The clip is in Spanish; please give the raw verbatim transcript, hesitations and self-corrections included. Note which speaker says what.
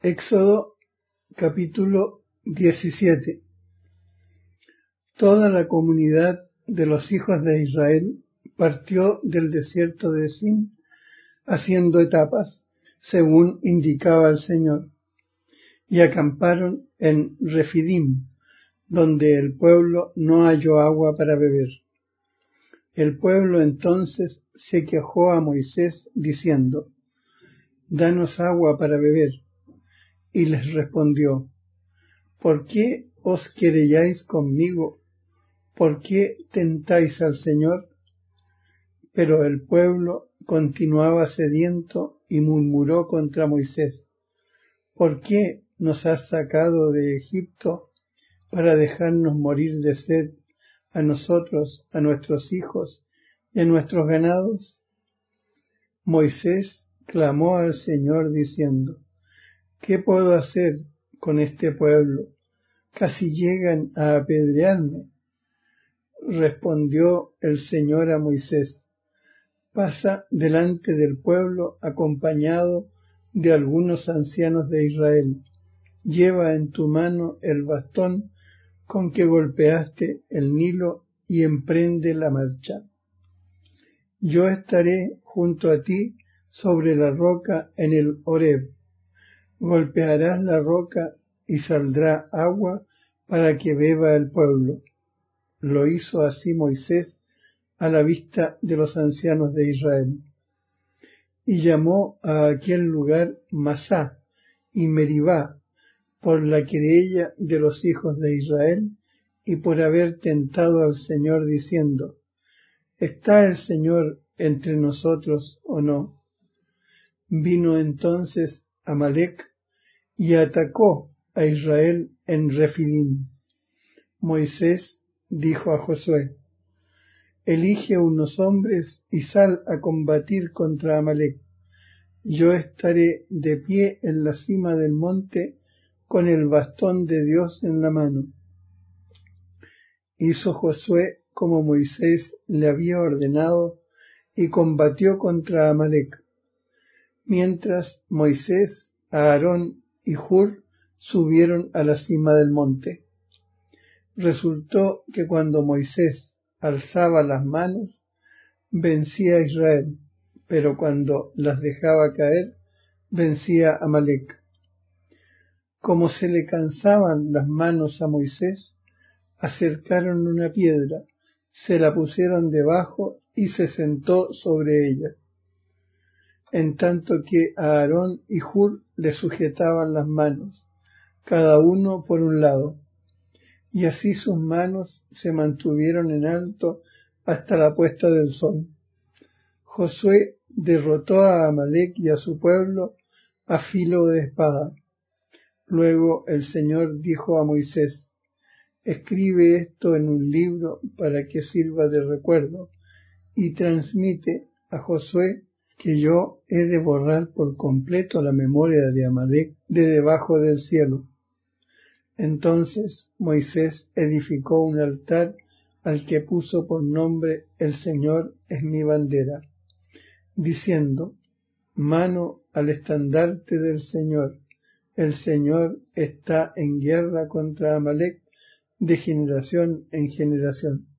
Speaker 1: Éxodo capítulo diecisiete. Toda la comunidad de los hijos de Israel partió del desierto de Sin, haciendo etapas, según indicaba el Señor, y acamparon en Refidim, donde el pueblo no halló agua para beber. El pueblo entonces se quejó a Moisés, diciendo: «Danos agua para beber». Y les respondió: «¿Por qué os querelláis conmigo? ¿Por qué tentáis al Señor?». Pero el pueblo continuaba sediento y murmuró contra Moisés: «¿Por qué nos has sacado de Egipto para dejarnos morir de sed a nosotros, a nuestros hijos y a nuestros ganados?». Moisés clamó al Señor diciendo: «¿Qué puedo hacer con este pueblo? Casi llegan a apedrearme». Respondió el Señor a Moisés: «Pasa delante del pueblo acompañado de algunos ancianos de Israel. Lleva en tu mano el bastón con que golpeaste el Nilo y emprende la marcha. Yo estaré junto a ti sobre la roca en el Horeb. Golpearás la roca y saldrá agua para que beba el pueblo». Lo hizo así Moisés a la vista de los ancianos de Israel. Y llamó a aquel lugar Masá y Meribá, por la querella de los hijos de Israel y por haber tentado al Señor diciendo: «¿Está el Señor entre nosotros o no?». Vino entonces Amalec y atacó a Israel en Refidim. Moisés dijo a Josué: «Elige unos hombres y sal a combatir contra Amalec. Yo estaré de pie en la cima del monte con el bastón de Dios en la mano». Hizo Josué como Moisés le había ordenado y combatió contra Amalec. Mientras Moisés, Aarón y Hur subieron a la cima del monte. Resultó que cuando Moisés alzaba las manos, vencía a Israel, pero cuando las dejaba caer, vencía a Amalec. Como se le cansaban las manos a Moisés, acercaron una piedra, se la pusieron debajo y se sentó sobre ella, en tanto que Aarón y Hur le sujetaban las manos, cada uno por un lado. Y así sus manos se mantuvieron en alto hasta la puesta del sol. Josué derrotó a Amalec y a su pueblo a filo de espada. Luego el Señor dijo a Moisés: «Escribe esto en un libro para que sirva de recuerdo, y transmite a Josué que yo he de borrar por completo la memoria de Amalec de debajo del cielo». Entonces Moisés edificó un altar al que puso por nombre «El Señor es mi bandera», diciendo: «Mano al estandarte del Señor, el Señor está en guerra contra Amalec de generación en generación».